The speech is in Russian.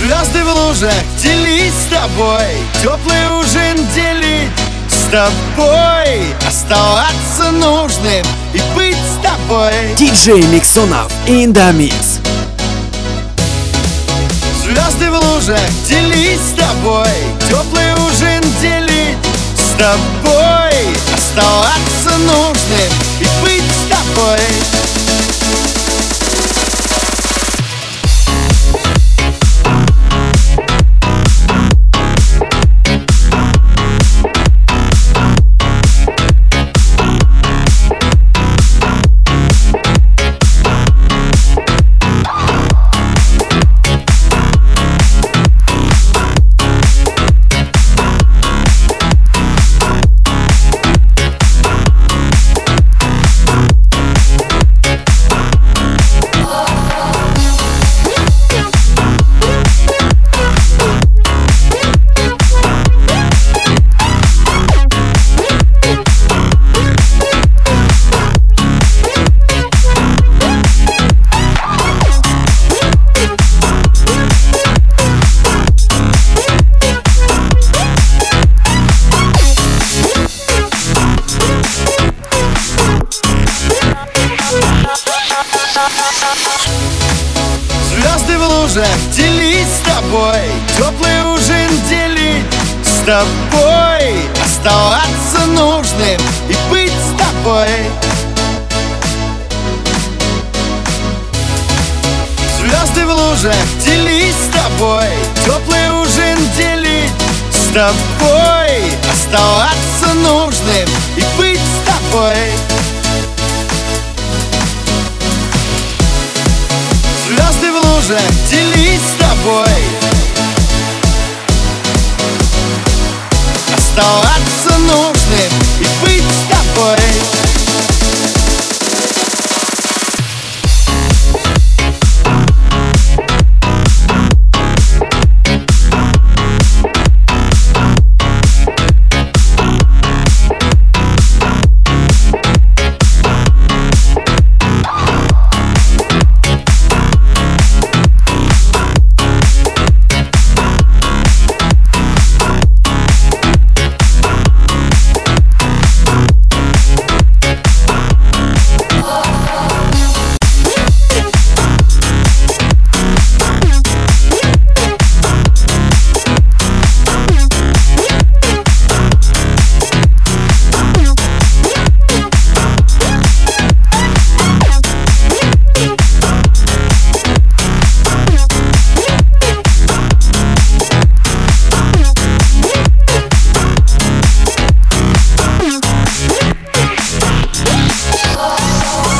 Звезды в лужах делить с тобой, теплый ужин делить с тобой, оставаться нужным и быть с тобой. DJ Mixonov in the mix. Звезды в лужах делить с тобой, теплый ужин делить с тобой, оставаться нужным и быть с тобой. Звезды в лужах делить с тобой, теплый ужин делить с тобой, оставаться нужным и быть с тобой. Звезды в лужах делить с тобой, теплый ужин делить с тобой, оставаться нужным и быть с тобой. Звезды в лужах делить с тобой,